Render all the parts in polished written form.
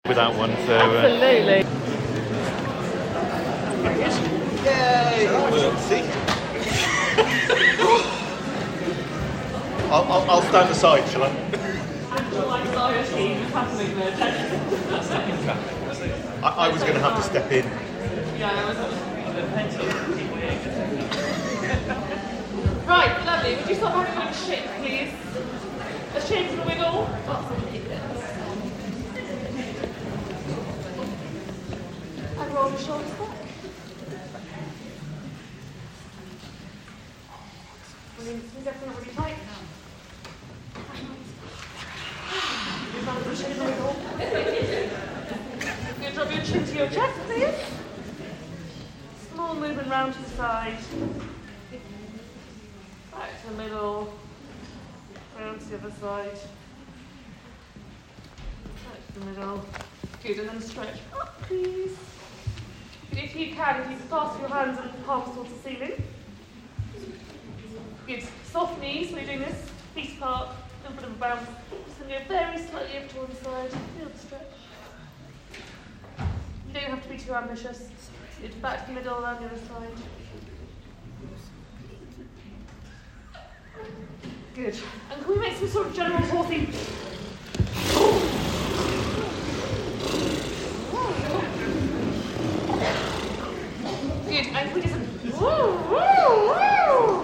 without one, so... Absolutely. Yay! We'll see. I'll stand aside, shall I? I was going to have to step in. Yeah, I was Right, lovely. Would you stop having a shake, please? A shake and a wiggle. And roll your shoulders back. Brilliant. Is everything really tight? You drop your chin to your chest, please. Small movement round to the side. Back to the middle. Round to the other side. Back to the middle. Good, and then stretch up, please. Good, if you can clasp your hands and palms towards the ceiling. Good. Soft knees, we're doing this. Feet apart, a little bit of a bounce. Just going to go very slightly up to one side. Feel the stretch. You don't have to be too ambitious. Good. Back to the middle and the other side. Good. And can we make some sort of general horsey? Good. And can we do some woo, woo, woo?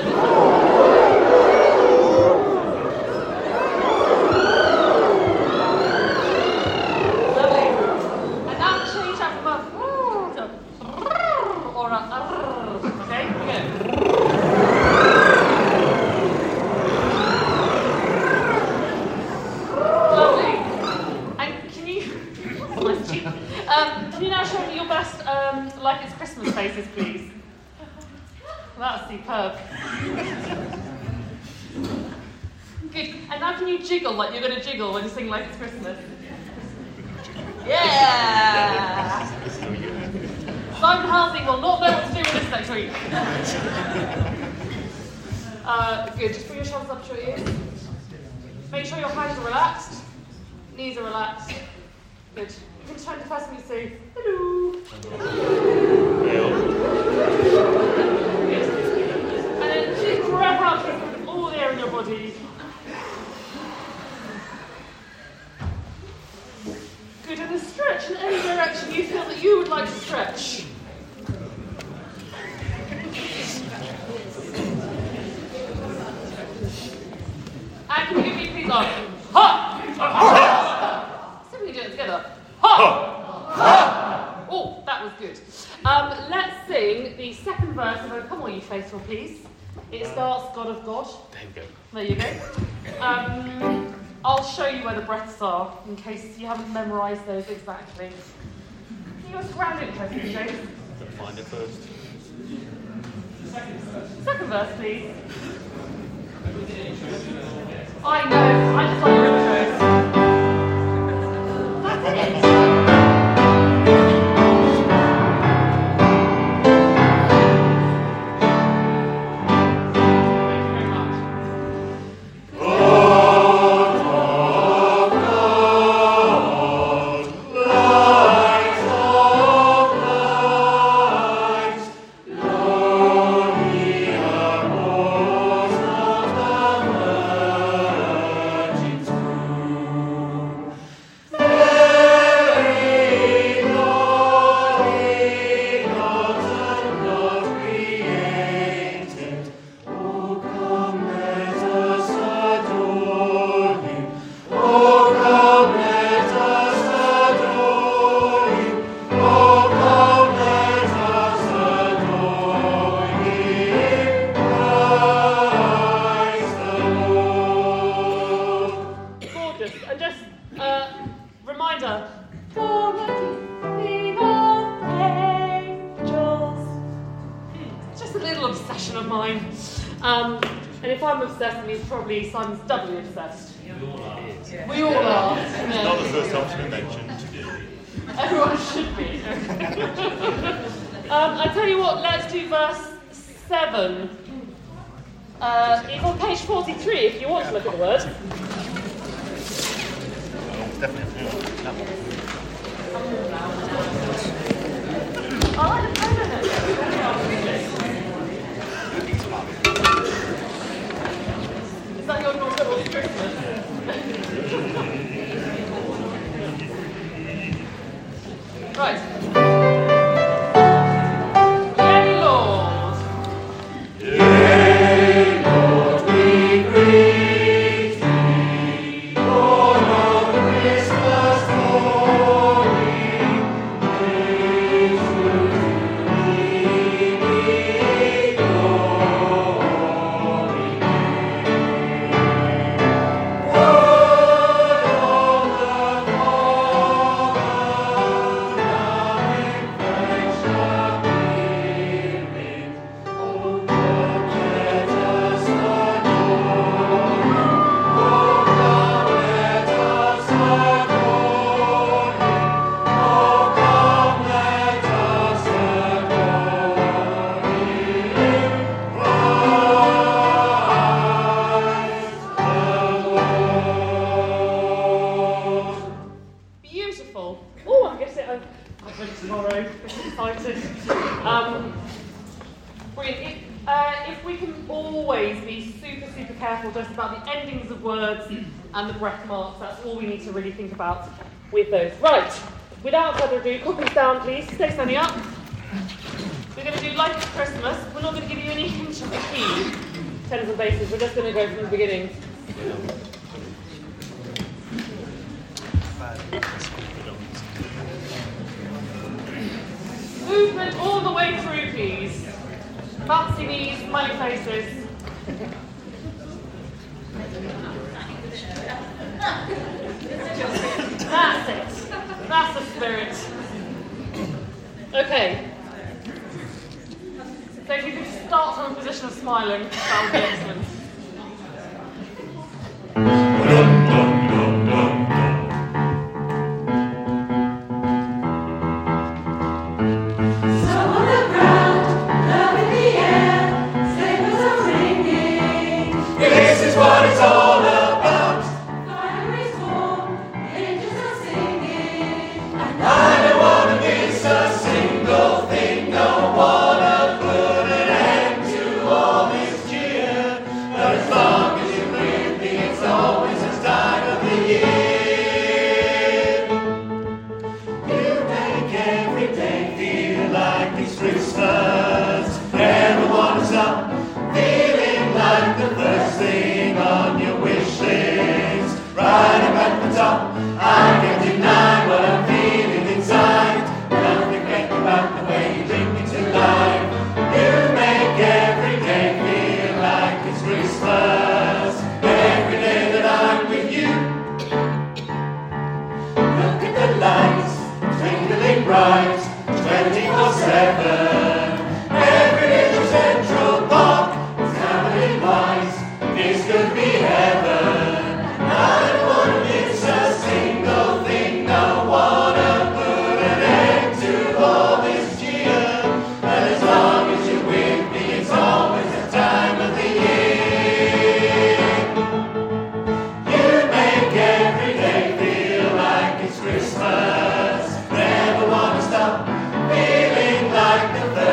Lovely. And now change that from a woo to or a okay? Good. Can you now show me your best like it's Christmas faces, please? That's superb. Good. And now can you jiggle like you're going to jiggle when you sing Like It's Christmas? Yeah! Simon Halsey will not know what to do with this next week. Good. Just bring your shoulders up to your ears. Make sure your hands are relaxed. Knees are relaxed. Good. You can try to first thing you say, hello. And then just breath out all the air in your body. Good, and then stretch in any direction you feel that you would like to stretch. And can you give me please on? Ha! So we do it together. Ha! Ha! Oh, that was good. Let's sing the second verse of O Come All You Faithful, please. It starts God of God. There you go. I'll show you where the breaths are in case you haven't memorised those exactly. Can you just ground it, please, James? Find it first. Second verse, please. I know, I just like your intros. That's it. Probably Simon's doubly obsessed. We all are. It's not the first time it's been mentioned. Everyone should be. I tell you what, let's do verse 7. It's on page 43 if you want to look at the word. Definitely that one. I like the tone in it. Is that your normal Christmas? Right. Yea, Lord. Yea, Lord, we greet thee, born of Christmas morning. Praise to thee be glory. Word of the Beautiful. Oh, I guess I'm ready tomorrow. I'm excited. Brilliant. If we can always be super, super careful just about the endings of words and the breath marks, that's all we need to really think about with those. Right. Without further ado, copies down, please. Stay standing up. We're going to do Life is Christmas. We're not going to give you any hint of the key, tenors and basses. We're just going to go from the beginning. Movement all the way through, please. Bouncy knees, smiley faces. That's it. That's the spirit. Okay. So if you could start from a position of smiling, that would be excellent. Christmas, never wanna stop feeling like the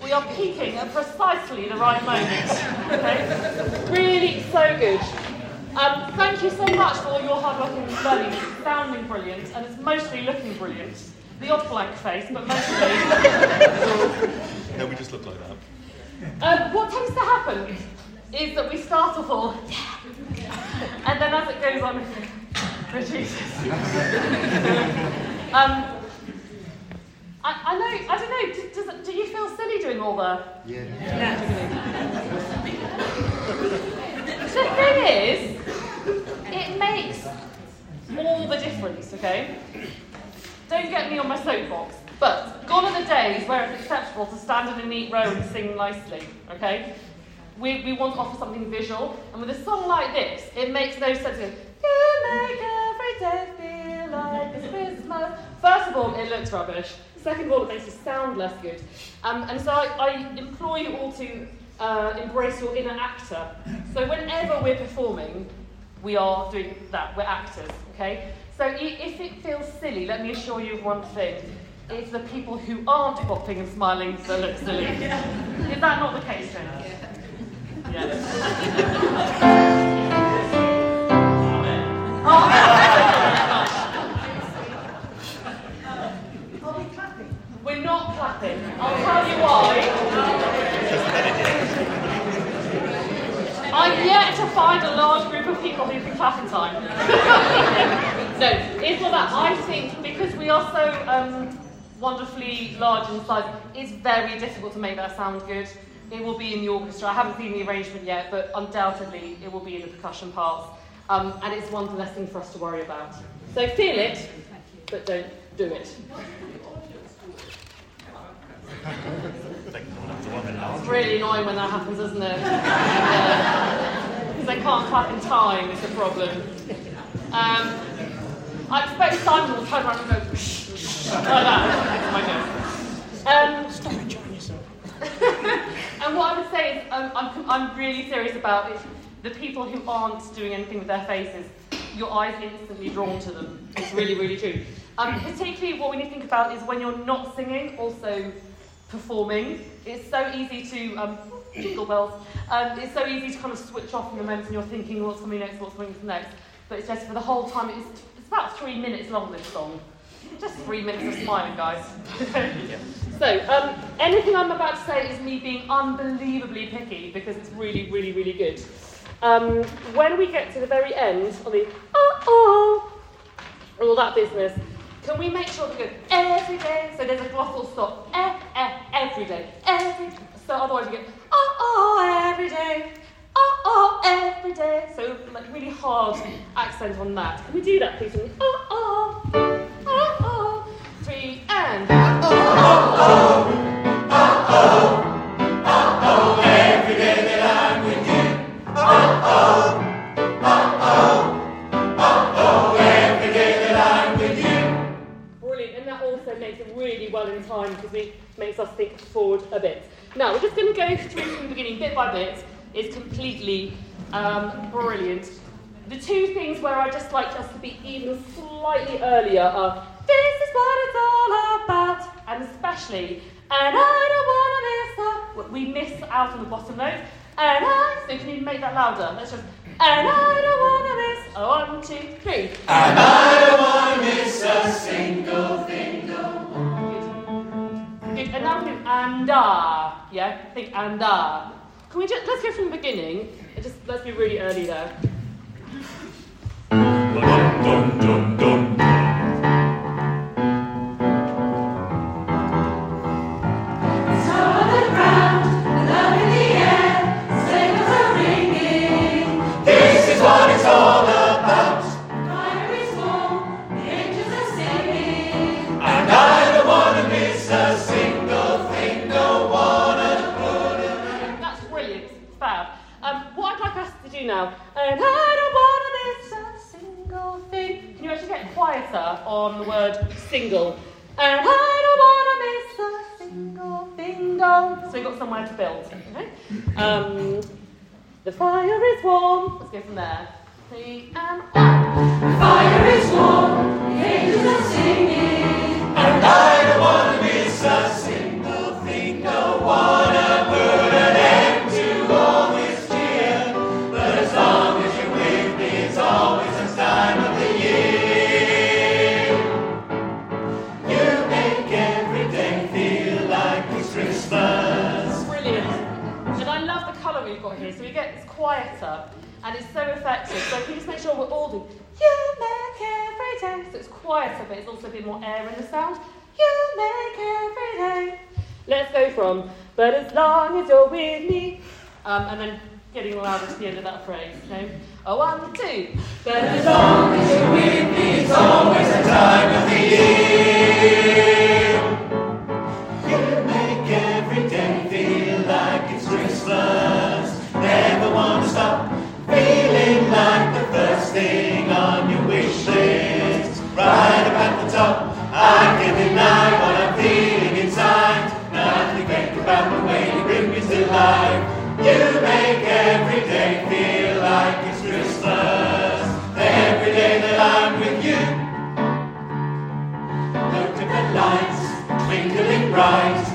We are peaking at precisely the right moment. Okay? Really so good. Thank you so much for all your hard work and learning. It's sounding brilliant, and it's mostly looking brilliant. The odd blank face, but mostly. No, we just look like that. What tends to happen is that we start off all, and then as it goes on, reduces. I don't know, do you feel silly doing all the... Yeah. The thing is, it makes all the difference, okay? Don't get me on my soapbox, but gone are the days where it's acceptable to stand in a neat row and sing nicely, okay? We want to offer something visual, and with a song like this, it makes no sense to go, you make every day feel like it's Christmas. First of all, it looks rubbish. Second of all, it makes it sound less good. And so I implore you all to embrace your inner actor. So whenever we're performing, we are doing that. We're actors, okay? So if it feels silly, let me assure you of one thing. It's the people who aren't popping and smiling that look silly. Is that not the case, Jenna? Yeah. We're not clapping. I'll tell you why. I'm yet to find a large group of people who can clap in time. No, it's not that. I think because we are so wonderfully large in size, it's very difficult to make that sound good. It will be in the orchestra. I haven't seen the arrangement yet, but undoubtedly it will be in the percussion parts. And it's one less thing for us to worry about. So feel it, but don't do it. It's really annoying when that happens, isn't it? Because they can't clap in time, it's a problem. I expect Simon will turn around and go, shh, like that. That's my joke. And what I would say is, I'm really serious about it. The people who aren't doing anything with their faces, your eyes are instantly drawn to them. It's really, really true. Particularly what we need to think about is when you're not singing, also performing. It's so easy to, jingle bells, it's so easy to kind of switch off in the moment and you're thinking what's coming next. But it's just for the whole time, it's about 3 minutes long, this song. Just 3 minutes of smiling, guys. So, anything I'm about to say is me being unbelievably picky because it's really, really, really good. When we get to the very end, on the all that business, can we make sure that we go every day? So there's a glossal stop. Every day. So otherwise we go every day. Every day. So like really hard accent on that. Can we do that, please? 3 and every day that I'm with you. Every day that I'm with you. Brilliant, and that also makes it really well in time because it makes us think forward a bit. Now we're just going to go through from the beginning, bit by bit. It's completely brilliant. The two things where I just like us to be even slightly earlier are this is what it's all about, and especially, and I don't want to miss out. We miss out on the bottom note, so can you make that louder? Let's just, and I don't want to miss, 1, 2, 3. And I don't want to miss a single thing. Good, and now we do yeah, think Can we just, let's go from the beginning, and just, let's be really early there. Dum, dum, dum, dum. What it's all about. Fire is warm, the angels are singing, and I don't want to miss a single thing. Don't want to put it. That's brilliant, fab. What I'd like us to do now, and I don't want to miss a single thing. Can you actually get quieter on the word single? And I don't want to miss a single thing. So you've got somewhere to build. Okay? The fire is warm. Let's go from there. 3 and 1. The fire is warm, the angels are singing, and I don't want to miss a single thing. Don't want what we've got here. So it's quieter and it's so effective. So can you just make sure we're all doing, you make every day. So it's quieter, but it's also a bit more air in the sound. You make every day. Let's go from, but as long as you're with me, and then getting louder to the end of that phrase. Okay? 1, 2. But as long as you're with me, it's always the time of the year. You make every day feel like it's Christmas. Never want to stop feeling like the first thing on your wish list. Right up at the top, I can't deny what I'm feeling inside. Nothing great about the way you bring me to life. You make every day feel like it's Christmas. Every day that I'm with you. Look at the lights twinkling bright,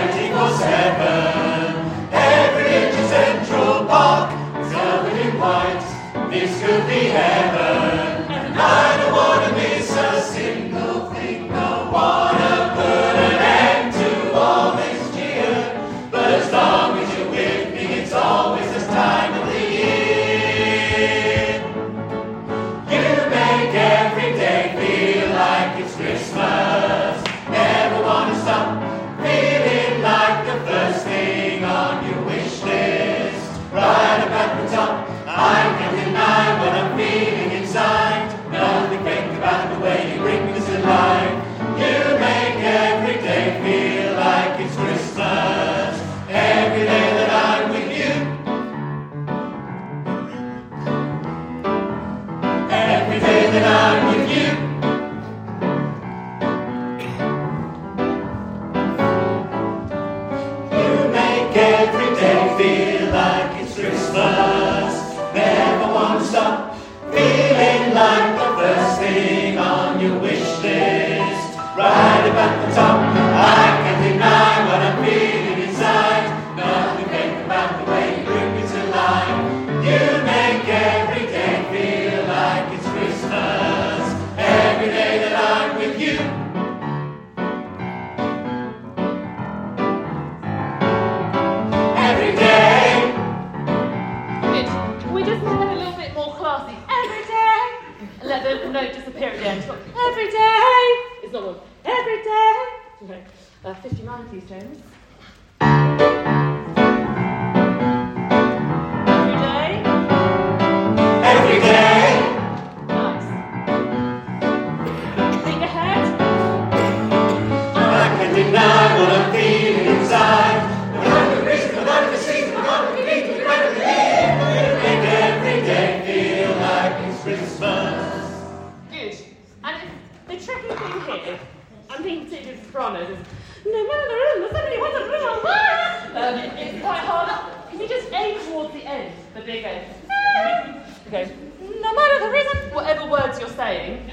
24/7. Every inch of Central Park is covered in white. This could be heaven, and I don't want to miss a single thing. Don't want to put an end to all this cheer, but as long as you're with me, it's always this time of the year. You make every day feel like it's Christmas. Never want to stop feeling like the first thing on your wish list. Right up at the top, I can't deny what I'm feeling inside. Nothing fake about the way you bring me to life. You make every day feel like it's Christmas. Every day that I'm with you. Every day that I'm with you. You make every day feel like it's Christmas. Never want to stop feeling like the first thing on your wish list. Right up at the top, I can't deny what I'm feeling inside. Nothing fake about the way you bring me to life. You make every day feel like it's Christmas. Every day that I'm with you. Every day. Good. Can we just make it a little bit more classy? Every day. And let the note disappear at the end. Every day. It's not one. Every day. Okay. 59, please, James. Every day. Every day. Nice. Think ahead. I can't deny what I'm feeling inside. No matter the reason, no matter the season, no matter the need, no matter the need. You make every day feel like it's Christmas. Good. And the tricky thing here, I'm being particularly sopranos, is no matter the rhythm, somebody wants a rhythm. It's quite hard. Can you just aim towards the end, the big end? Okay. No matter the reason, whatever words you're saying.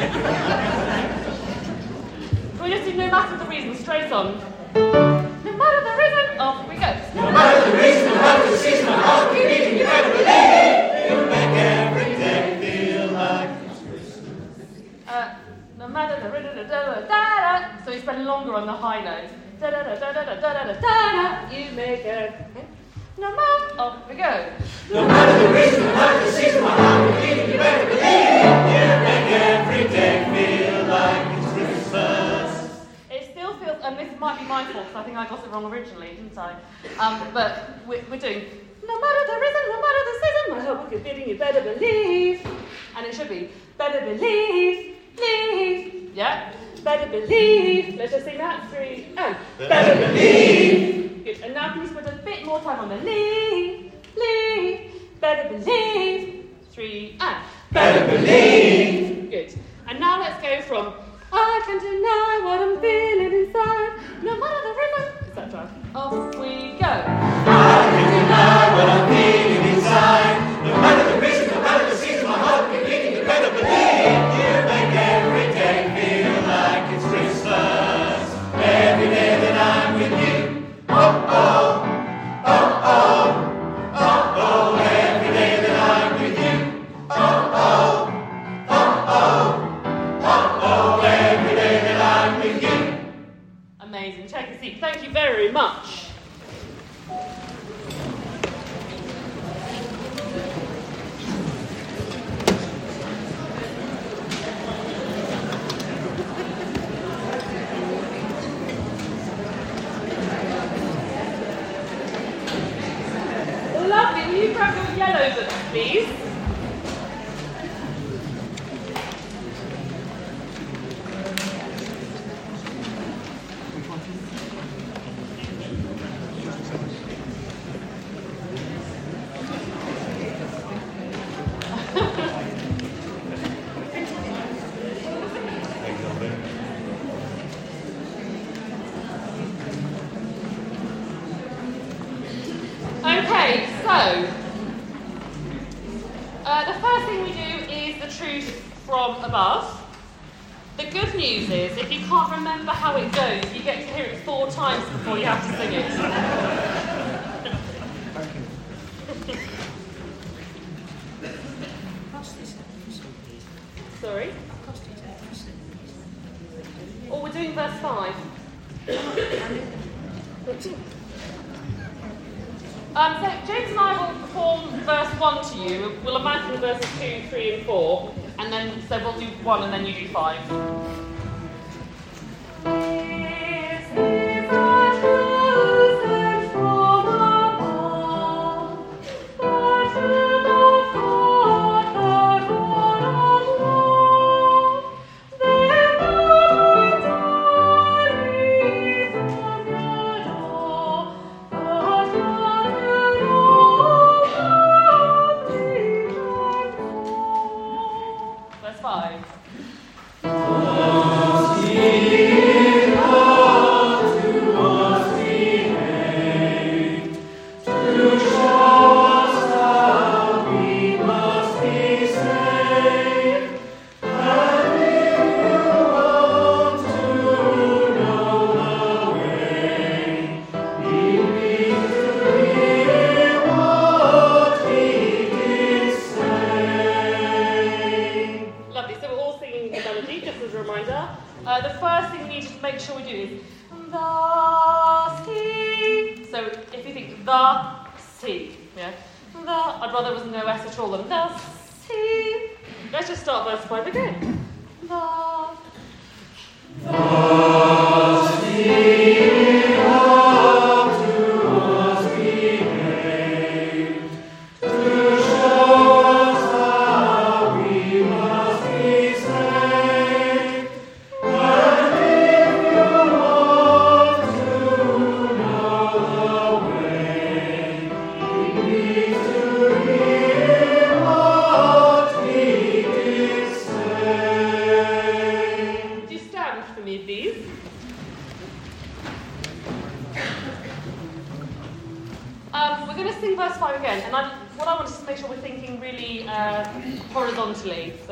Can we just do no matter the reason, straight on? No matter the reason, off we go. No matter the reason, no matter the season, my heart keep beating, you better believe. You make every day feel like it's Christmas. No matter the da da da da. So you spend longer on the high note. Da da da da da da da da da. You make it. Okay. No matter. Off we go. No matter the reason, no matter the season, my heart keep beating, you better believe. You make every day feel like it's Christmas. It still feels, and this might be my fault because I think I got it wrong originally, didn't I? But we're doing. No matter the reason, no matter the season, my heart will keep beating, you better believe. And it should be better believe. Believe, yeah? Better believe. Let's just sing that. 3 and better believe. Good. And now can you spend a bit more time on the leave. Better believe. 3 and Better believe. Good. And now let's go from I can't deny what I'm feeling inside, no matter the rhythm, etc. Off we go. I can't deny what I'm feeling inside, no matter the reason, no matter the season, my heart keep beating, you better believe. You make every day feel like it's Christmas. Every day that I'm with you. Oh, oh, oh, oh, oh, oh. Every day that I'm with you. Oh, oh, oh, oh, oh, oh. Every day that I'm with you. Amazing. Take a seat. Thank you very much. you grab your yellow books, please? Okay, so the first thing we do is the truth from above. The good news is, if you can't remember how it goes, you get to hear it 4 times before you have to sing it. Sorry? Oh, we're doing verse 5. So James and I will perform verse 1 to you. We'll imagine verses 2, 3 and 4. And then, so we'll do 1 and then you do 5. Verse 5. Lovely, so we're all singing the melody, just as a reminder. The first thing we need to make sure we do is the sea. So if you think the sea, yeah, I'd rather there was no S at all than the sea. Let's just start verse 5 again. Do you stand for me, please? We're going to sing verse 5 again, and what I want is to make sure we're thinking really horizontally. So,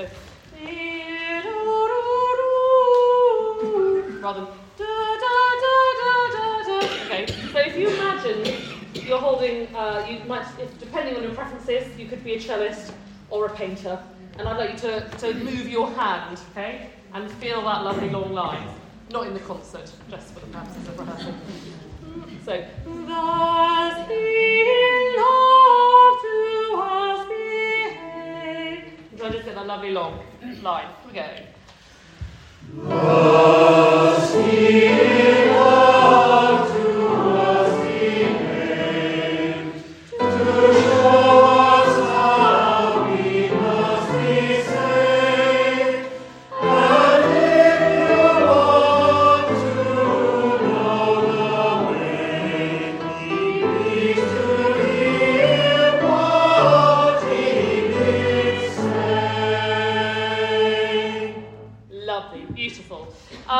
rather than da da da da da da. Okay. So if you imagine you're holding, you might, if, depending on your preferences, you could be a cellist or a painter, and I'd like you to move your hand, okay, and feel that lovely long line. Not in the concert, just for the purposes of rehearsal. So, thus he loved to us behave. So I just get that lovely long line. Here we go. Thus he loved to us behave, to show us how we must be saved. And if you want to know the way, please to hear what he did say. Lovely, beautiful.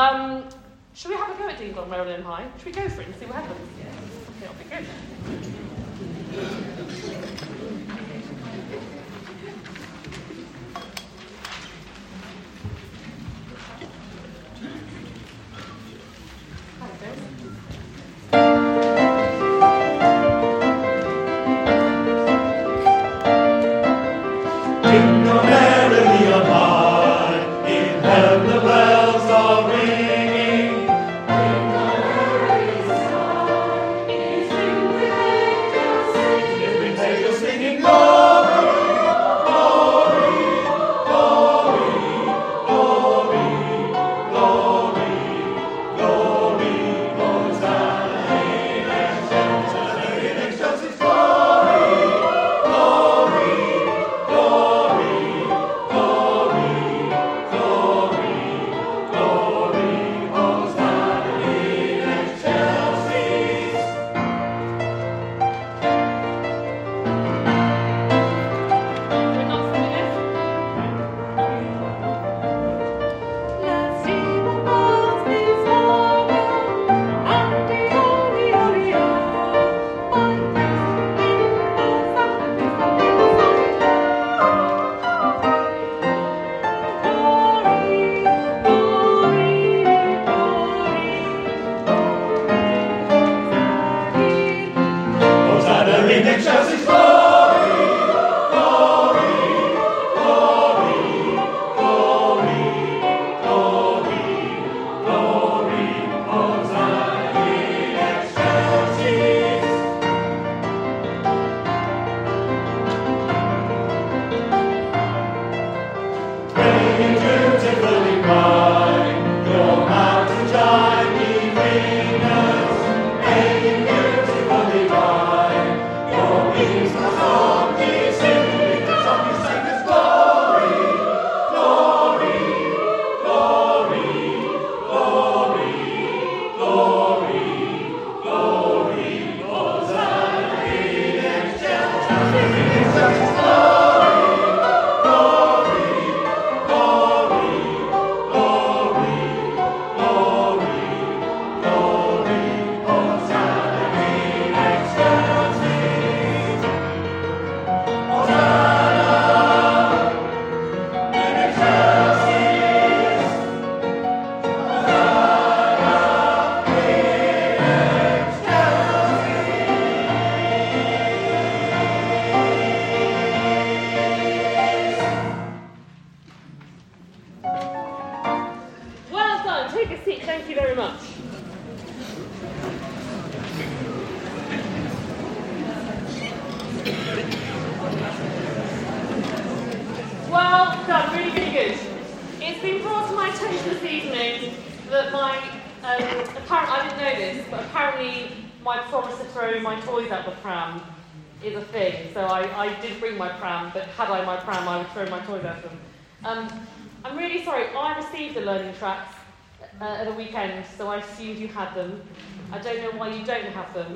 Well done, really, really good. It's been brought to my attention this evening that I didn't know this, but apparently my promise to throw my toys out the pram is a thing. So I did bring my pram, but had I my pram, I would throw my toys at them. I'm really sorry, I received the learning tracks at the weekend, so I assumed you had them. I don't know why you don't have them.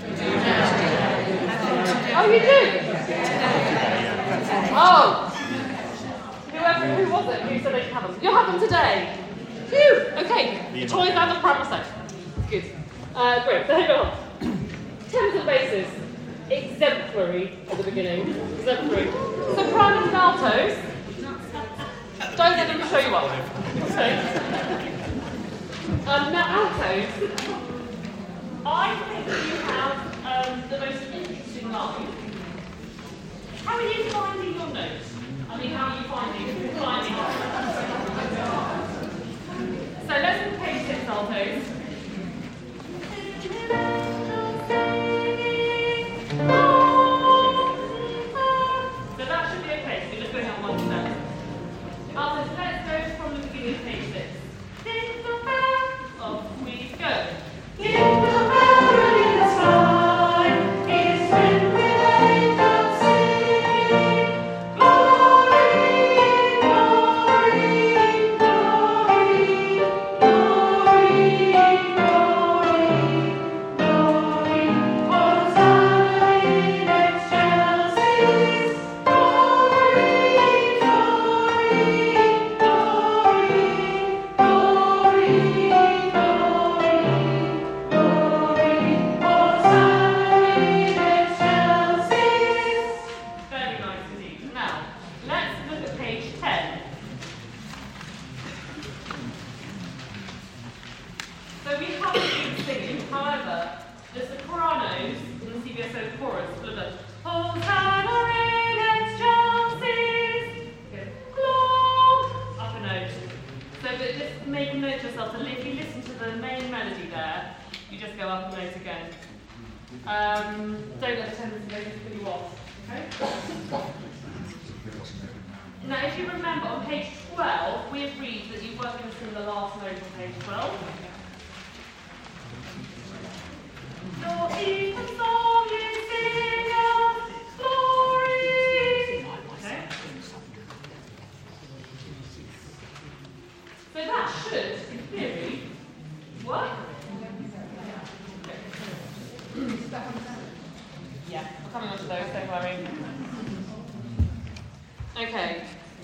Oh, you do? Oh! Who was it who said they should have them? You'll have them today. Phew! Okay, the toys and the pram are set. Good. Great, so hang on. Terms and bases. Exemplary at the beginning. Exemplary. Sopranos and altos. Don't let them show you up. Okay. Now, altos. I think you have the most interesting line. How are you finding your notes? I mean, how are you finding it? So let's look at page 6, altos. So that should be okay, so you're just going out one step. Altos, let's go from the beginning of page 6. Off we go. Now, if you remember, on page 12, we agreed that you weren't going to sing the last note on page 12. Your even song you sing of glory. Okay. So that should, in theory, work. Yeah, we're coming on to those, don't worry. Okay.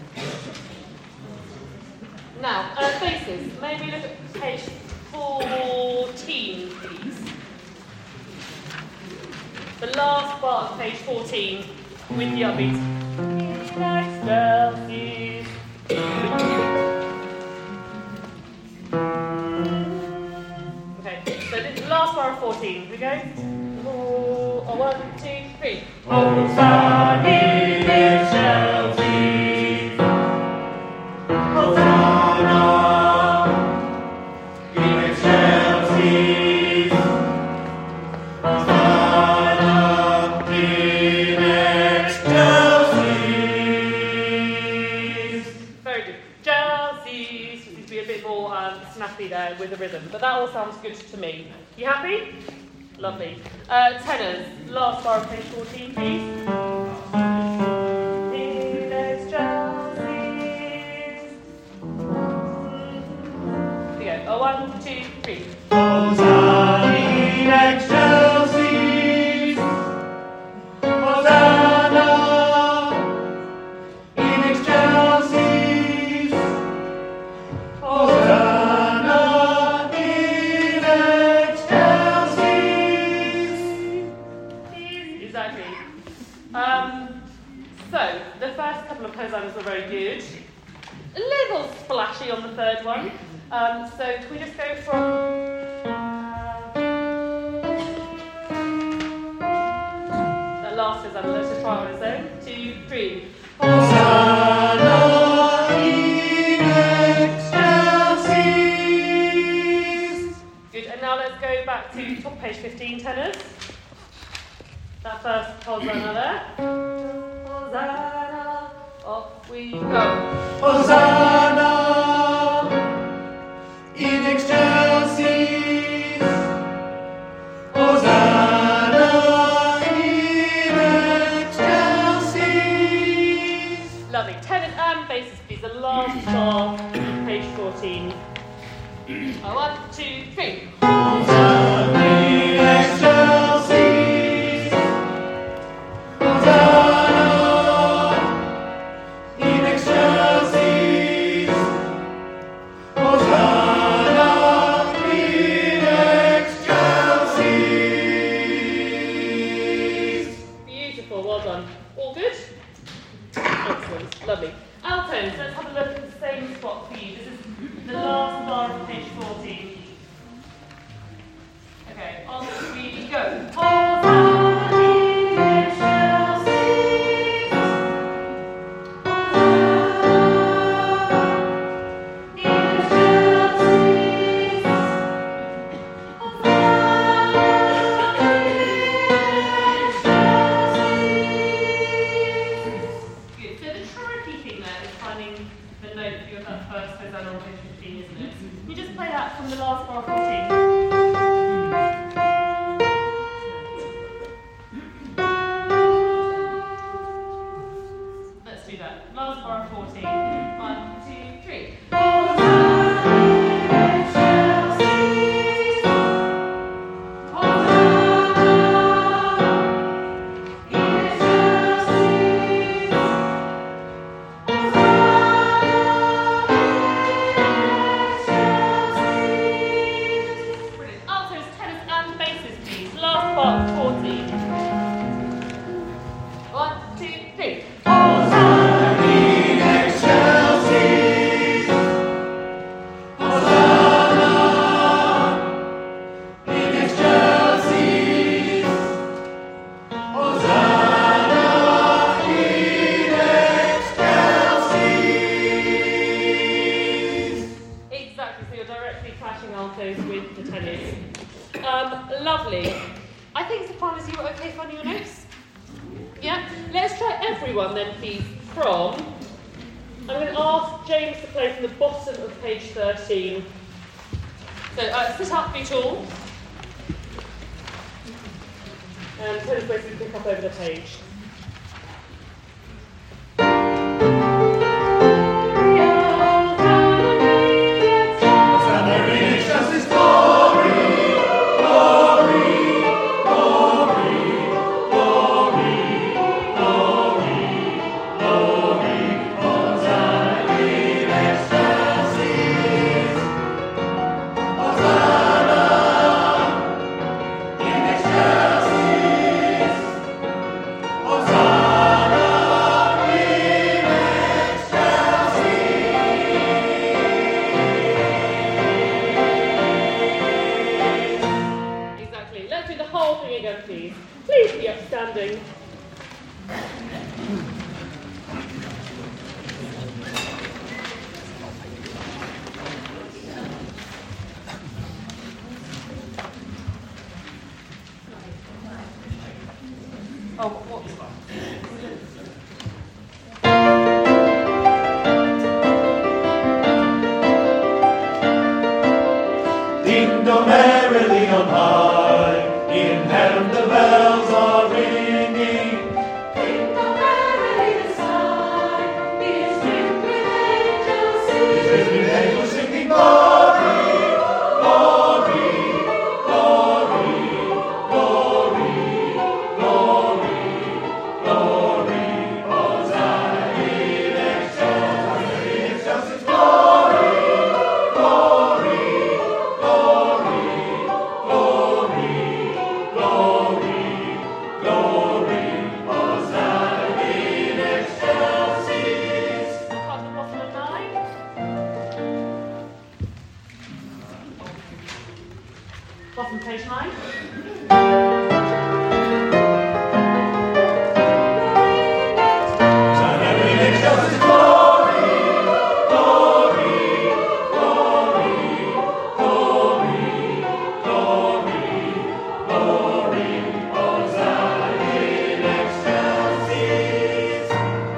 Now, faces. May we look at page 14, please? The last part of page 14 with the upbeat. Okay, so this is the last bar of 14. Here we go. Oh, 1, 2, 3. Hosanna in excelsis. Hosanna in excelsis. Hosanna in excelsis. Very good. Excelsis. Just needs to be a bit more snappy there with the rhythm, but that all sounds good to me. You happy? Lovely. Tenors, last bar of page 14, please. In excelsis. Here we go. 1, 2, 3. Hosanna in excelsis. Hosanna in excelsis. Hosanna in excelsis. Exactly. So, the first couple of hosannas were very good. A little splashy on the third one. So, can we just go from... that last hosanna, let's just try on its own. 2, 3. Hosanna in excelsis. Good, and now let's go back to top page 15, tenors. That first hosanna there. Hosanna, off we go. Hosanna in excelsis. Hosanna in excelsis. Lovely. Tenors and basses, please. The last bar, page 14. 1, 2, 3. Hosanna in excelsis. Hosanna in excelsis. Hosanna in excelsis. Beautiful, well done. All good? Excellent, lovely. Altos, let's have a look at the same spot for you. This is the last bar of page 14. Okay, on we go. Hosanna in excelsis. Hosanna in excelsis. Good. So the tricky thing there is finding the note for that first hosanna on page 15, isn't it? You just play that from the last bar of 14. Let's do that. Last bar of 14. 1, 2, 3. Hosanna in excelsis. Hosanna in excelsis. Brilliant. Altos, tenors and basses, please. Last part, 14. 1, 2, 3. Hosanna in excelsis. Hosanna in excelsis. Hosanna in excelsis. Exactly, so you're directly clashing altos with the tenors. Lovely. I think, sopranos, you were okay finding your notes? Yeah? Let's try everyone then, please, from... I'm going to ask James to play from the bottom of page 13. So, sit up, be tall. And tenors basically pick up over the page. Hosanna in excelsis, glory, glory, glory, glory, glory, glory. Hosanna in excelsis. Hosanna in excelsis. Please be upstanding. Oh, what's that? Ding dong merrily on high, in heaven the bells are ringing. Ding dong merrily the sky is filled with angels singing. Is filled with angels singing glory, glory, glory, glory, glory, glory. Hosanna in excelsis, glory, glory, glory, glory, glory, glory. Hosanna in excelsis. Cut the bottom of 9. Bottom page 9. Hosanna in excelsis, glory, glory, glory, glory, glory, glory. Hosanna in excelsis.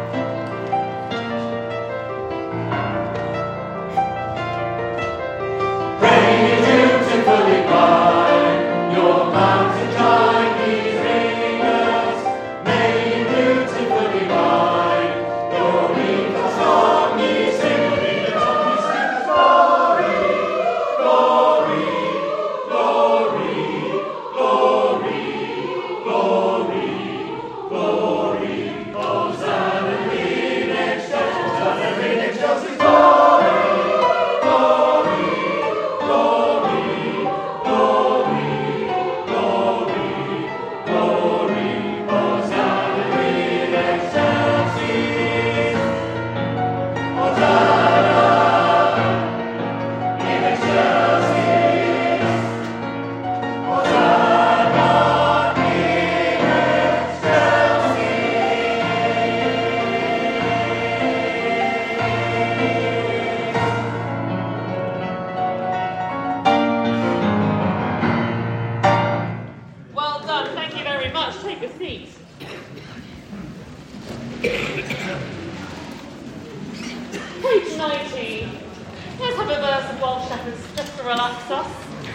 Praying beautifully by your mountain Chinese ringers, making beautifully by your winter song ye sing, glory, glory, glory, glory, glory, glory. Hosanna in excelsis, glory, glory, glory, glory, glory, glory. Hosanna in excelsis. Hosanna in excelsis. Hosanna in Well done, thank you very much. Take a seat. Page 19. Let's have a verse of Wild Shepherds just to relax us.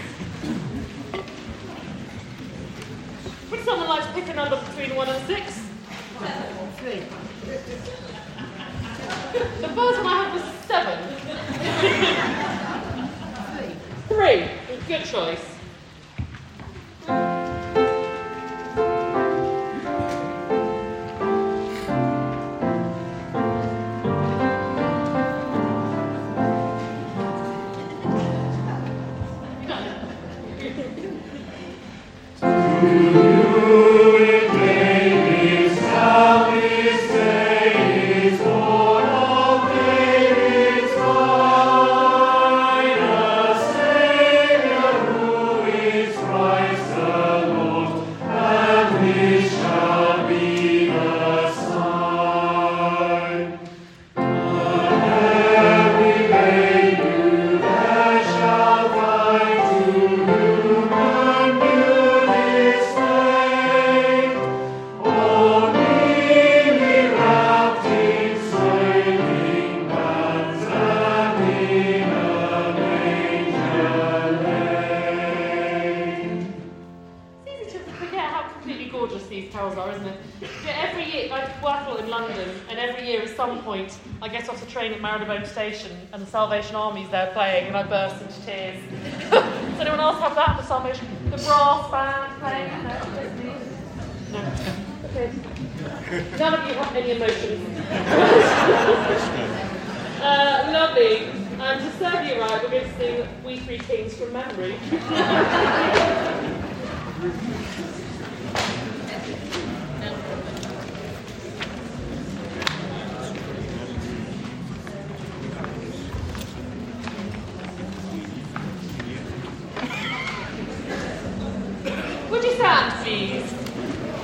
Would someone like to pick a number between 1 and 6? 3. The first one I had was 7. 3. Good choice. I get off the train at Marylebone Station and the Salvation Army's there playing and I burst into tears. Does anyone else have that? The Salvation, the brass band playing? No, just me. No. Okay. None of you have any emotions. Lovely. And to serve you right, we're going to sing We Three Kings from memory. Would you stand, please?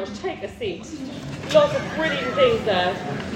just take a seat. Lots of brilliant things there.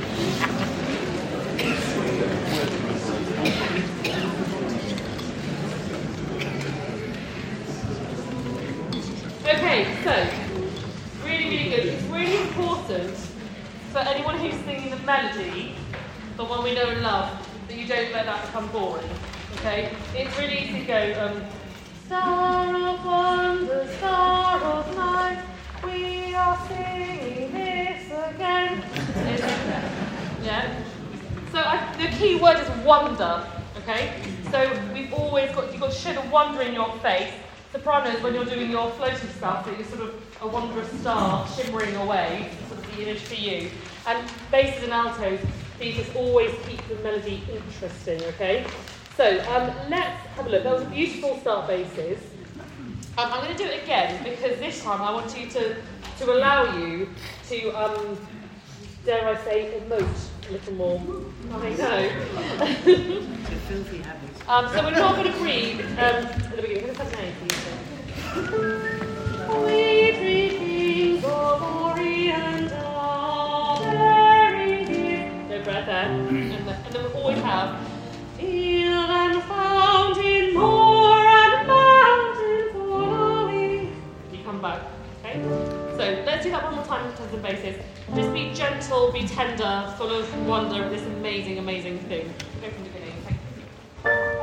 Okay, so, really, really good. It's really important for anyone who's singing the melody, the one we know and love, that you don't let that become boring. Okay? It's really easy to go, Star of wonder, star of night, we are singing this again. Yeah? So the key word is wonder, okay? So you've got to show the wonder in your face. Sopranos, when you're doing your floating stuff, that you're sort of a wondrous star shimmering away, sort of the image for you. And basses and altos, these just always keep the melody interesting, okay? So let's have a look. That was a beautiful start basses. I'm going to do it again because this time I want you to allow you to, dare I say, emote a little more. I know. Filthy habits. So we're not going to breathe at the beginning. We're going to have an A, please. We three kings of Orient are bearing his. No breath there. And then we always have field and fountain, moor and mountain following. You come back, okay? So let's do that one more time in terms of basses. Just be gentle, be tender, full of wonder at this amazing, amazing thing. Go from the beginning. Thank you.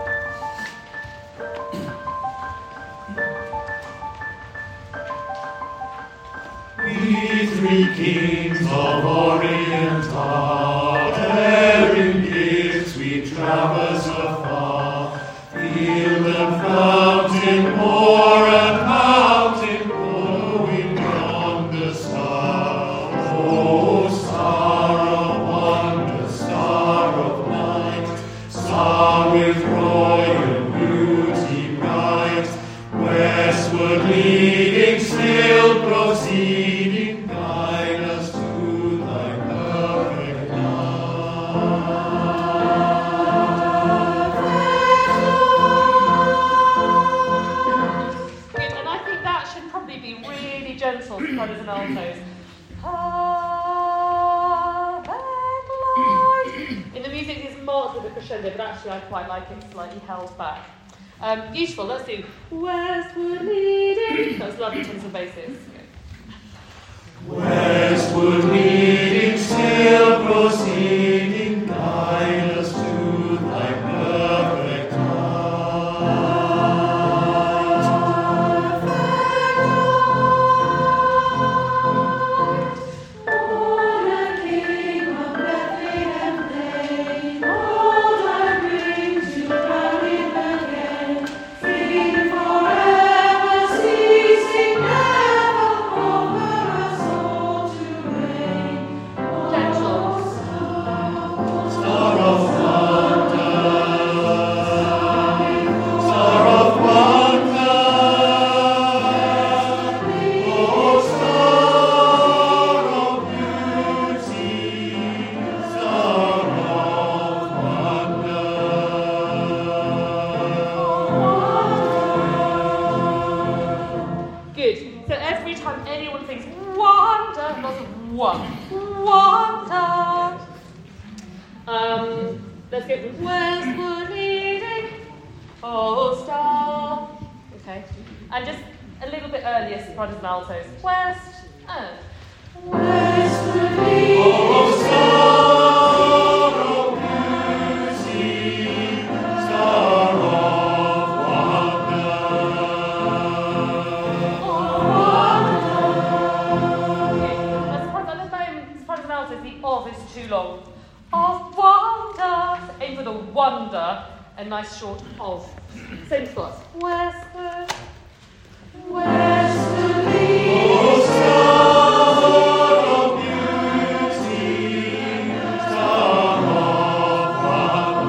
We three kings of Orient are, bearing gifts we traverse afar, field and fountain, moor and mountain, glowing yonder star. Oh, star of wonder, star of light, star with royal beauty bright, westward leading, still proceeding, guide us to thy perfect Good, and I think that should probably be really gentle, sopranos and altos. In the music, it's marked with a crescendo, but actually I quite like it slightly held back. Beautiful, let's do westward leading. That was lovely tons of basses. Westward leading, still proceeding, guide us to thy perfect Good. So every time anyone thinks wonder, lots of wonder. Let's go from westward leading, oh star. Okay. And just a little bit earlier, sopranos and altos. West and westward leading. Oh, star of beauty, star of the of is too long. Of wonder. So aim for the wonder. A nice short of. Same spots. Westward. Westward leading. Oh, star of beauty, star of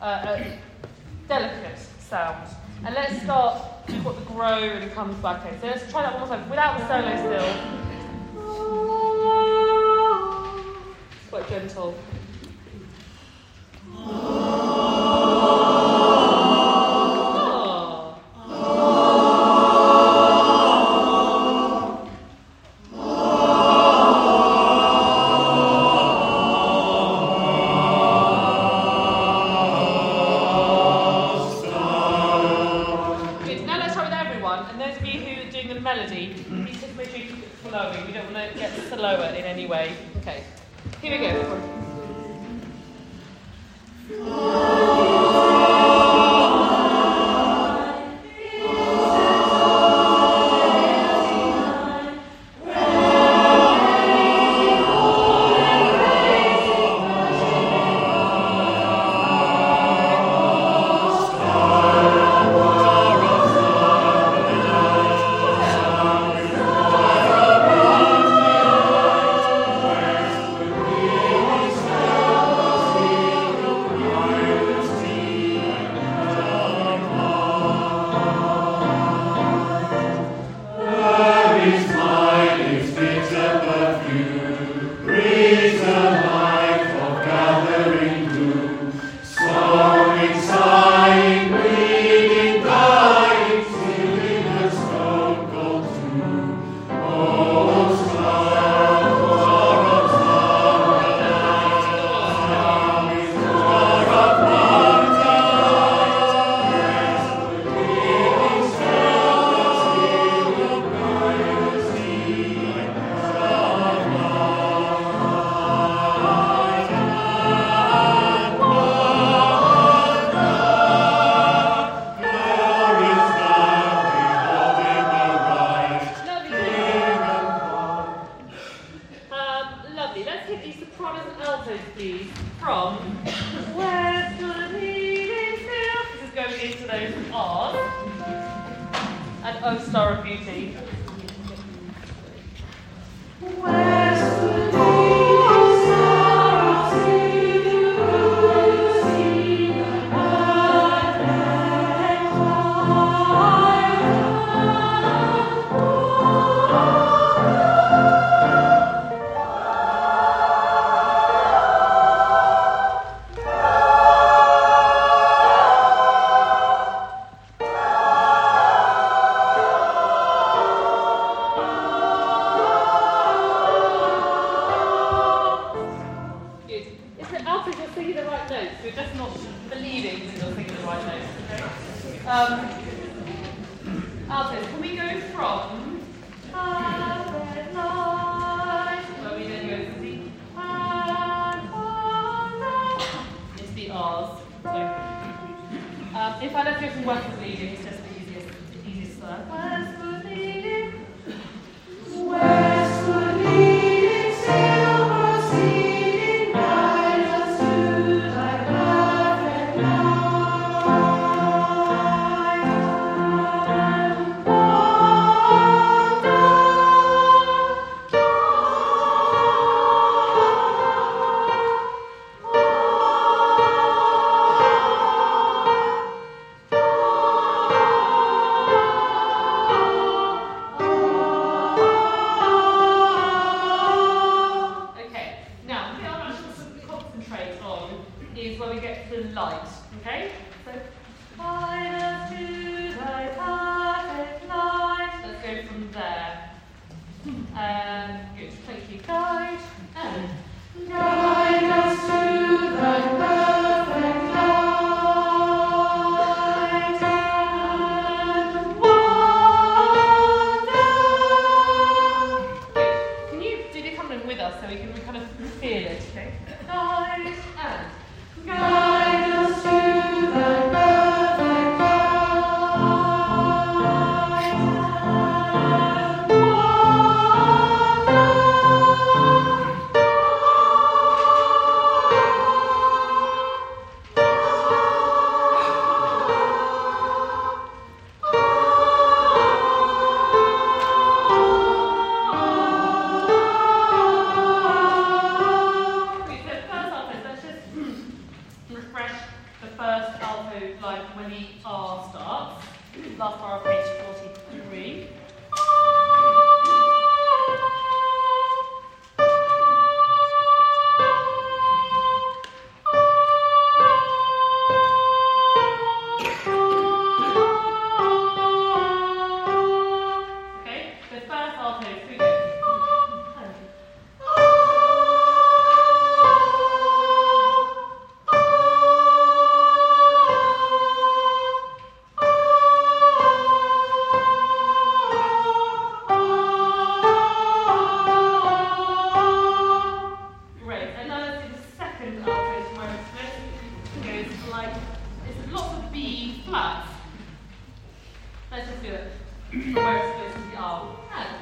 a delicate sound. And let's start with the grow and it comes back. Okay, so let's try that one more time without the solo still. It's quite gentle. the first alto line when the R starts. Last bar of page 43. Okay, the first alto, here we go. Great, and now let's do the second alto tomorrow split. It goes like, there's lots of B flats. Let's just do it from where it splits into the R.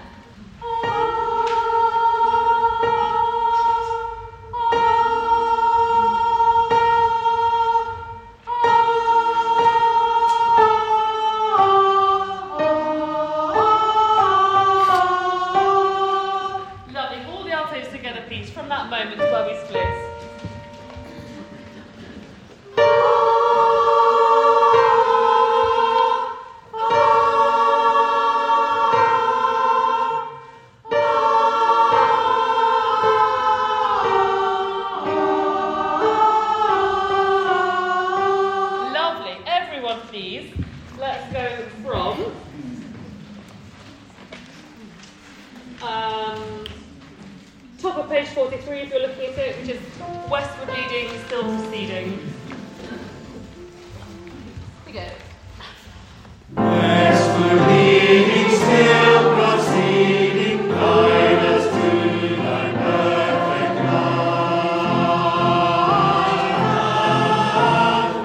Lovely, all the altos together please, from that moment where we split. Lovely, everyone please, let's go from top of page 43 if you're looking at it, which is westward leading, still proceeding. Here we go. Westward leading, still proceeding, guide us to thy perfect light.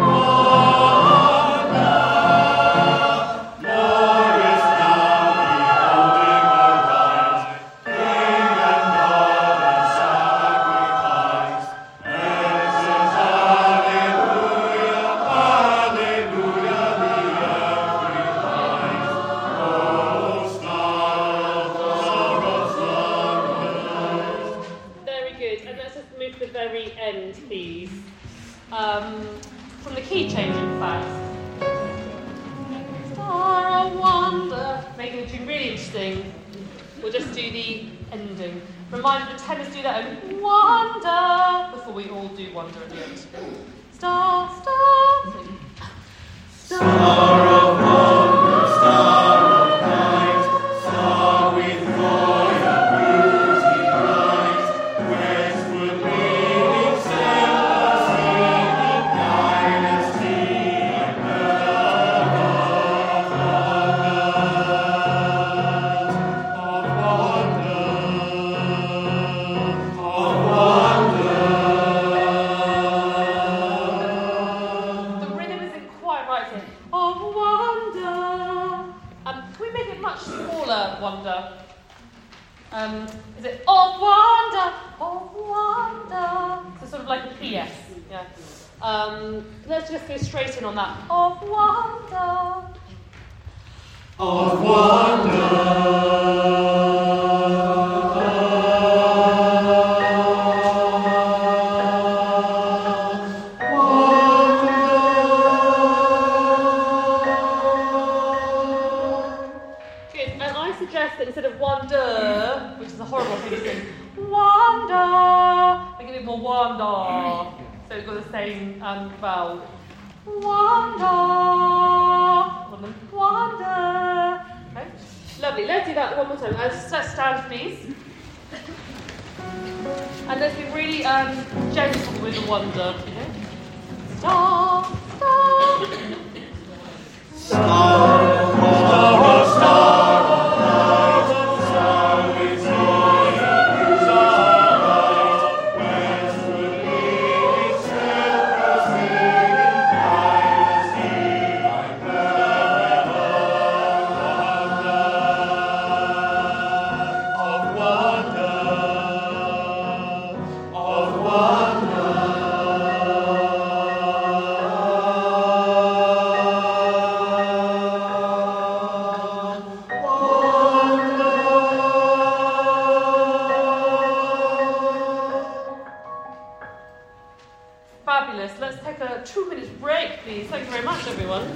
Glorious now, beholding arise, King and God and sacrifice. Essence, hallelujah, hallelujah, the every light. Oh, star of sorrows. Very good, and let's just move to the very end, please. From the key change, in fact. Star of wonder, making the tune really interesting. We'll just do the ending. Remind the tenors do that own wonder before we all do wonder at the end. Star, star, sing. Star of wonder, star of light, star with royal beauty bright, westward leading, still proceeding, guide us to thy The rhythm isn't quite right here. Of wonder. Can we make it much smaller, wonder? Is it of wonder, of wonder? So sort of like a PS. Yeah. Let's just go straight in on that. Of wonder. of wonder. Good. And I suggest that instead of wonder, which is a horrible thing to sing, wonder, make it a bit more wonder. So we've got the same vowel. Wonder. Wonder. Okay. Lovely. Let's do that one more time. Let's stand, please. And let's be really gentle with the wonder. Okay? Star, star. break, please. Thank you very much, everyone.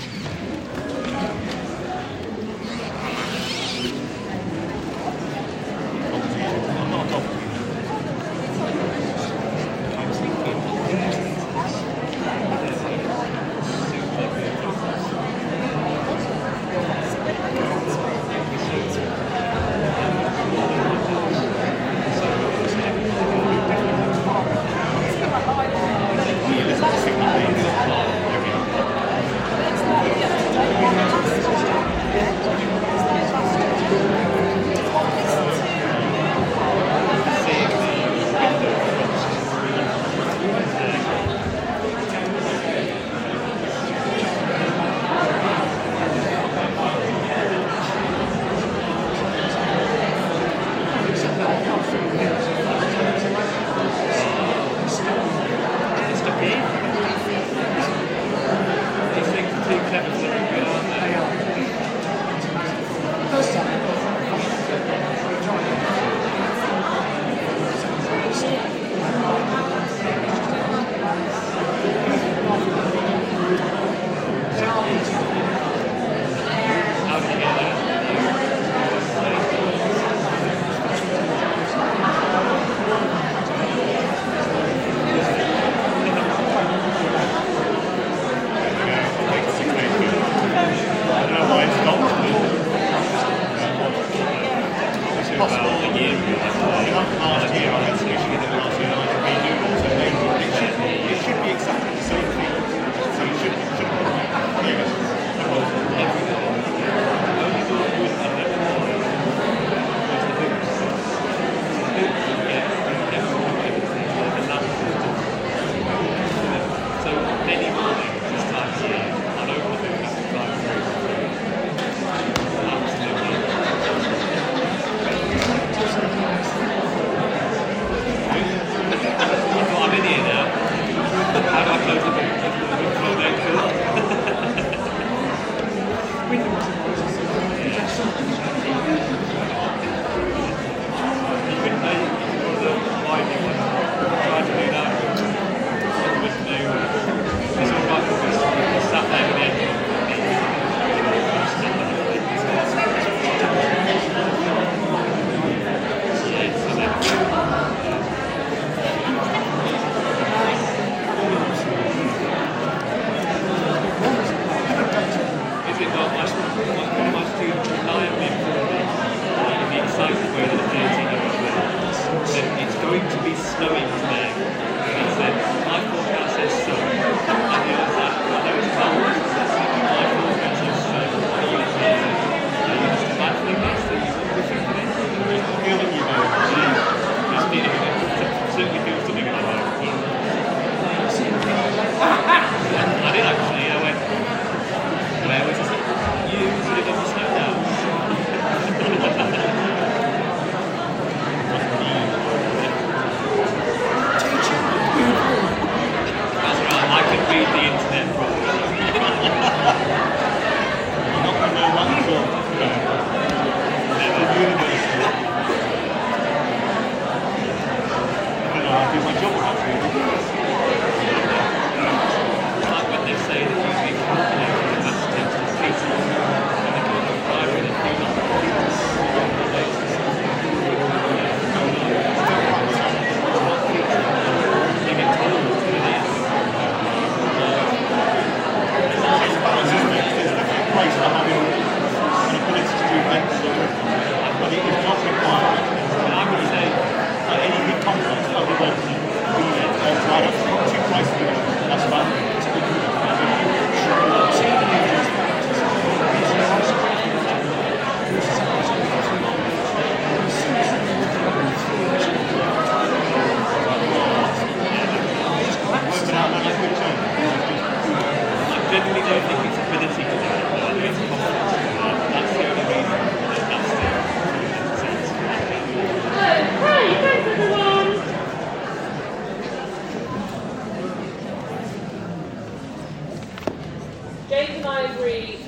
James and I agree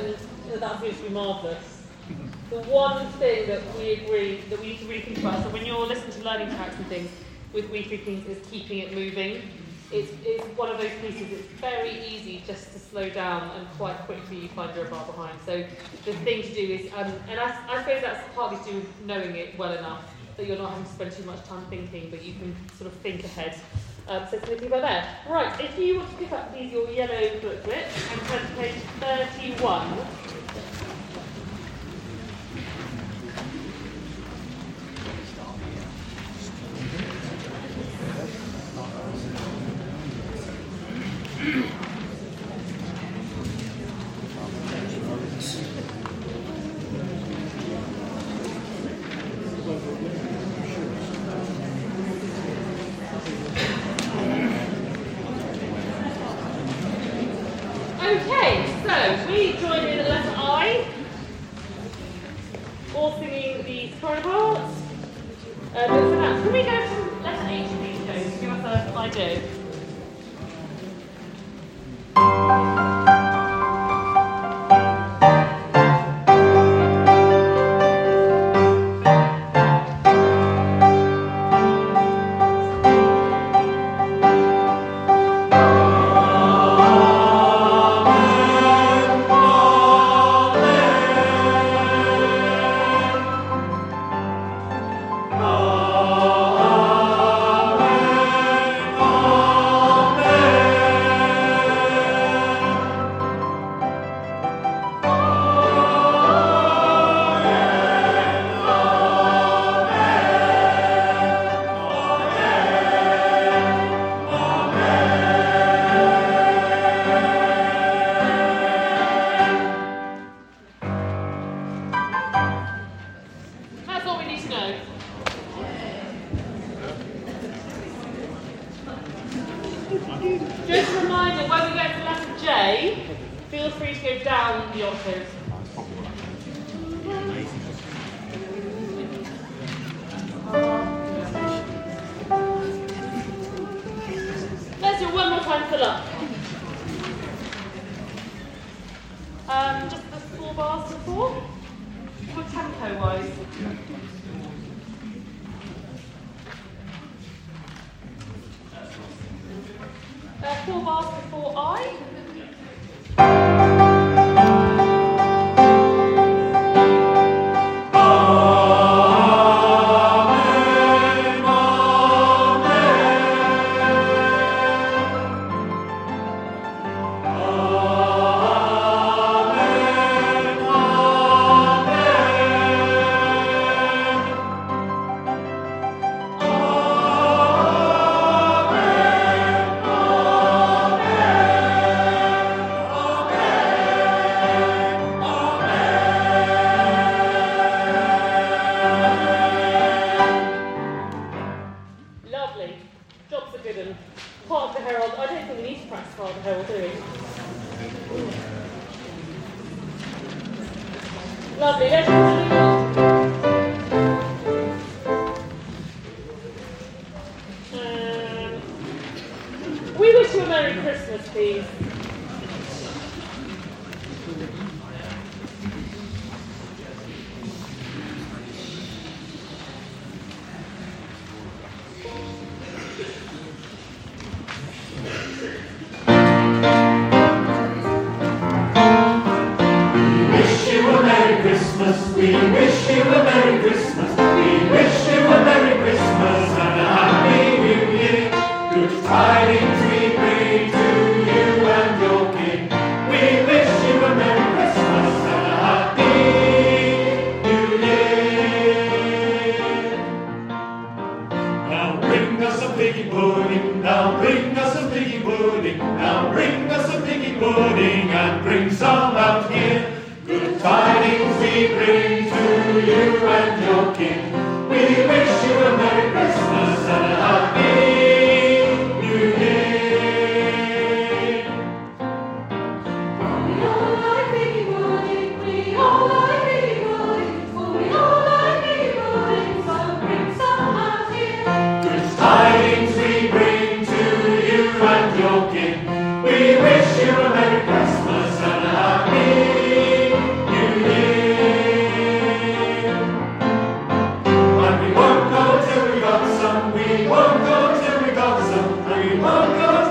that seems to be marvellous. The one thing that we agree that we need to really think about, so when you're listening to learning tracks and things with We Three Kings, is keeping it moving. it's one of those pieces, it's very easy just to slow down and quite quickly you find you're a bar behind. So the thing to do is, and I suppose that's partly to do with knowing it well enough that you're not having to spend too much time thinking, but you can sort of think ahead. So it's going to be about there. Right, if you want to pick up these, your yellow booklet and turn to page 31. Okay, so we join in the letter I, all singing the soprano part. But for that, can we go from letter H, please, Joe, to give us an idea? Just a reminder, when we get to the letter J, feel free to go down the octaves. Let's do one more time, fill up. Just the 4 bars before, for tempo-wise. 4 bars before I. Job's a good one. Part of the Herald, I don't think we need to practice part of the Herald, do we? Lovely, let's continue. We wish you a Merry Christmas, please. We wish you a Merry Christmas. We wish you a Merry Christmas and a Happy New Year. Good tidings we bring to you and your King. We wish you a Merry Christmas and a Happy New Year. Now bring us a piggy pudding. Now bring us a piggy pudding. Now bring us a piggy pudding and bring some out here. Good tidings we bring to you and your King. We wish you a Merry Christmas and a Happy New Year. We all like piggy pudding, we all like piggy pudding, we all like piggy pudding, so bring some out here. Good tidings we bring to you and your King. We wish you a Merry Christmas and a Happy we won't go till we got some, we won't go till we got some, we won't go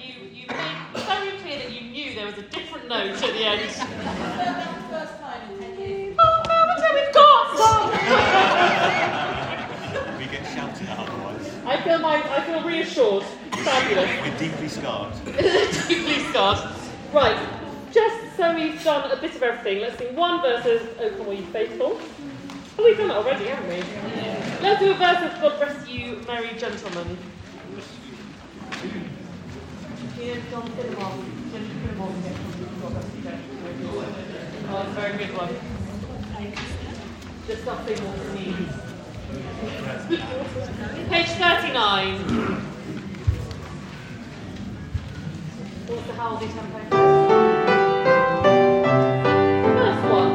you made very clear that you knew there was a different note at the end. First time in 10 years. Oh, Belvedere, we've got some! We get shouted at otherwise. I feel reassured. Fabulous. We're deeply scarred. Deeply scarred. Right, just so we've done a bit of everything, let's sing one verse of O Come All You Faithful. Oh, we've done that already, haven't we? Yeah. Let's do a verse of God Rest You Merry Gentlemen. You know, John Finnemore. God Rest You Gentlemen. Oh, that's a very good one. Just something more to me. Page 39. What's the Howley tempo? First one.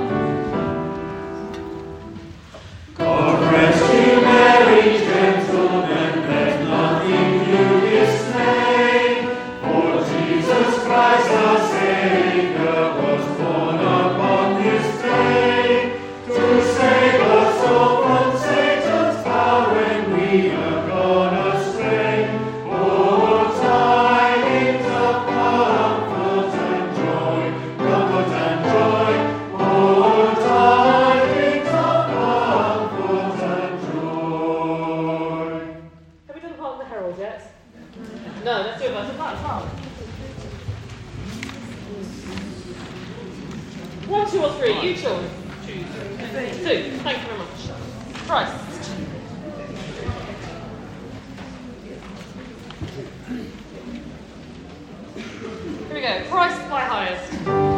God rest you, merry gentlemen, let nothing you dismay. For Jesus Christ our Saviour was born upon this day to save us all from Satan's power when we are gone astray. Oh, tidings of comfort and joy, comfort and joy. Oh, tidings of comfort and joy. Have we done Hark the Herald yet? No, let's do a verse of that as well. 1, 2 or 3, you choose. 2. Thank you very much. Christ. Here we go. Christ by highest.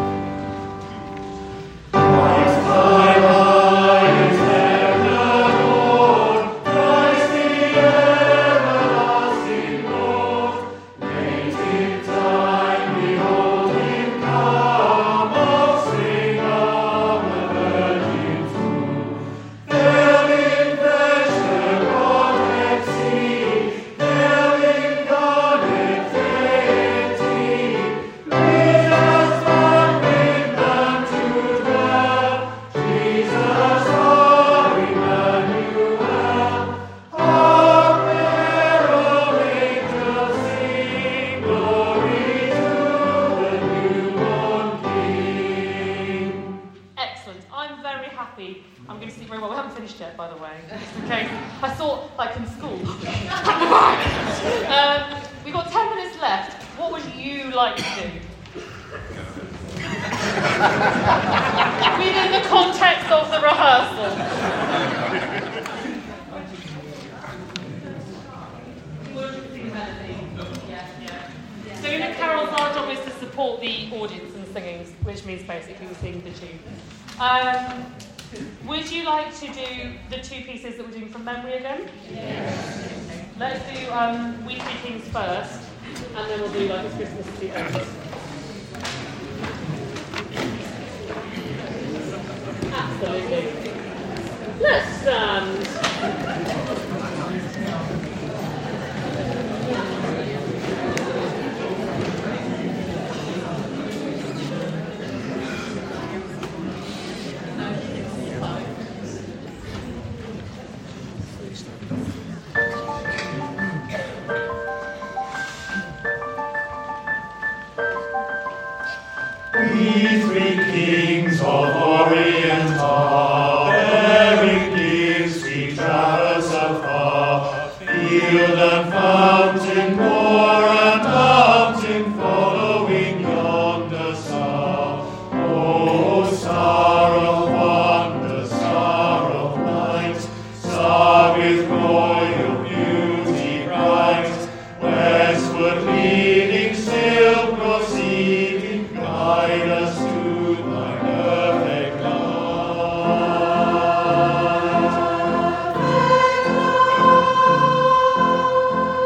Christ thy highest heaven Lord, Christ the everlasting Lord, late in time behold him come, offspring of the Virgin's womb. Veiled in flesh the Godhead see, veiled in Godhead deity, with us one with none to dwell. Jesus our Emmanuel, hark herald angels sing, glory to the newborn King. Excellent. I'm very happy. I'm going to sleep very well. We haven't finished yet, by the way. Just in case. I thought, like in school. We've got 10 minutes left. What would you like to do? Within the context of the rehearsal. So in the carols, our job is to support the audience in singing, which means basically we sing the tune. Would you like to do the two pieces that we're doing from memory again? Yes. Let's do We Three Kings first, and then we'll do like a Christmas to the end. Absolutely. Let's stand. We three kings of Orient are, bearing gifts we traverse afar, field and fountain, moor and mountain, following yonder star. O star of wonder, star of light, star with royal beauty bright, westward leading, still proceeding, guide us to thy perfect light.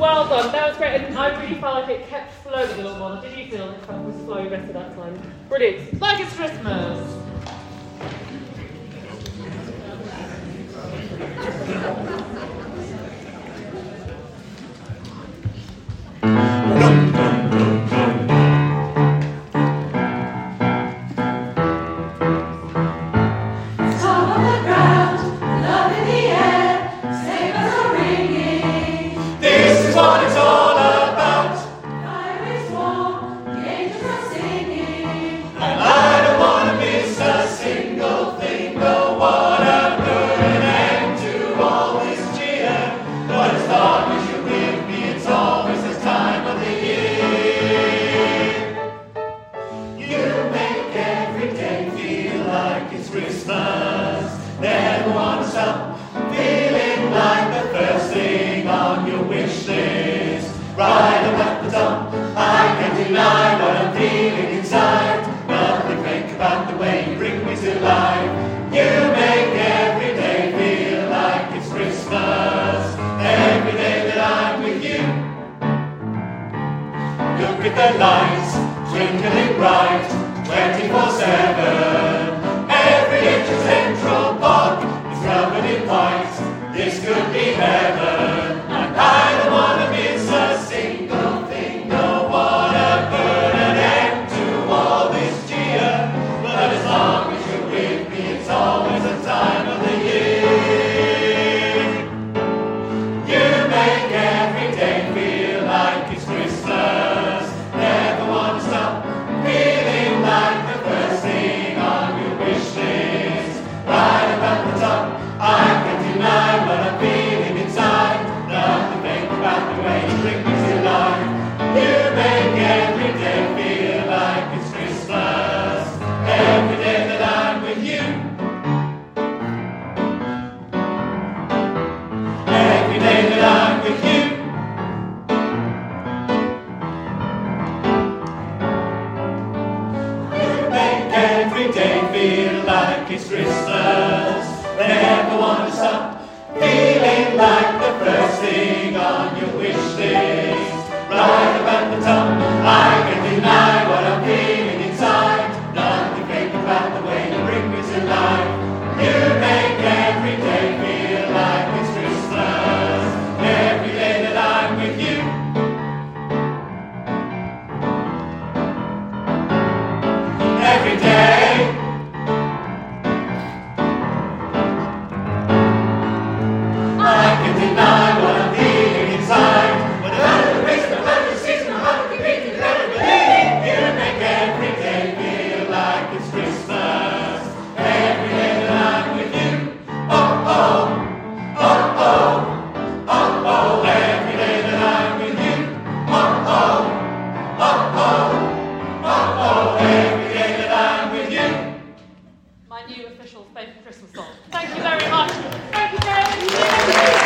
Well done, that was great, and I really felt like it kept flowing a little more. Did you feel it was flowing the rest of that time? Brilliant. Like it's Christmas. Song on the ground, love in the air, sabers are ringing. This is what it's all about. Fire is warm, the angels are singing. And I don't want to miss a single thing. Don't want to put an end to all this cheer. But as long as you're with me, it's always this time of the year. You make every day feel like it's Christmas. Never want to stop feeling like the first thing on your wish list. Right up at the top, I can't deny what I'm feeling inside. Nothing fake about the way you bring me to life. You make every day feel like it's Christmas. Every day that I'm with you. Look at the lights, twinkling bright, 24/7. Every inch of Central Park is covered in white. This could be heaven, and I don't want to miss a single thing. Don't want to put an end to all this cheer. But as long as you're with me, it's always a time of the year. You make every day feel like it's Christmas. Never want to stop feeling like the first thing on your wish list. Right up at the top, I can't deny what I'm feeling inside. Nothing fake about the way you bring me to life. You make every day feel like it's Christmas. Every day that I'm with you. Every day that I'm with you. You make every day feel like it's Christmas. Never want to stop feeling like the first thing on your wish list. Right up at the top, I can deny what I'm feeling inside. Nothing fake about the way you bring me to life. You make every day feel like it's Christmas. Every day that I'm with you. Every day. I can deny what I'm feeling inside. Whatever the reason, whatever the season, my heart can beat, you never believe. You make every day feel like it's Christmas. Every day that I'm with you. Oh, oh, oh, oh, oh, oh. Every day that I'm with you. Oh, oh, oh, oh, oh, oh. Every day that I'm with you. My new official favourite Christmas song. Thank you very much. Thank you, James.